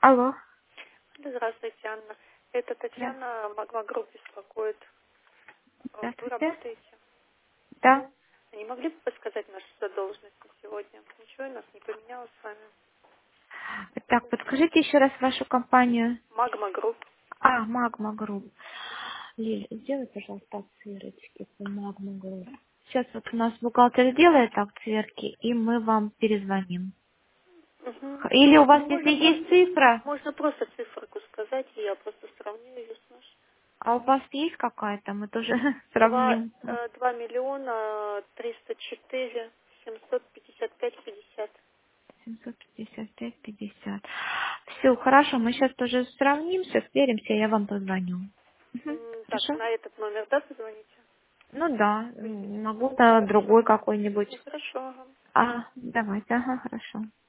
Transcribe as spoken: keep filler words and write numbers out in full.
Алло. Здравствуйте, Анна. Это Да. Татьяна, Магма Групп беспокоит. Э, Вы Здравствуйте. работаете? Да. Не могли бы подсказать нашу задолженность на сегодня? Ничего у нас не поменялось с вами. Так, подскажите еще раз вашу компанию. Магма Групп. А, Магма Групп. Лиль, сделай, пожалуйста, отсырочки по Магма Групп. Сейчас вот у нас бухгалтер сделает отсырки, и мы вам перезвоним. Угу. Х- Или у вас, если Можно есть просто, цифра, можно просто циферку сказать, и я просто сравню ее с нашей. а у вас есть какая-то, мы тоже Два, сравним. э, два миллиона триста четыре семьсот пятьдесят пять пятьдесят. семьсот пятьдесят пять пятьдесят. Все, хорошо, мы сейчас тоже сравнимся, сверимся, я вам позвоню. Мгм. М, Так, Хорошо? на этот номер, да, позвоните? Ну да, Вы здесь. м, могу М, на Хорошо. другой какой-нибудь. Ну, хорошо. Ага. А, давайте, ага, хорошо.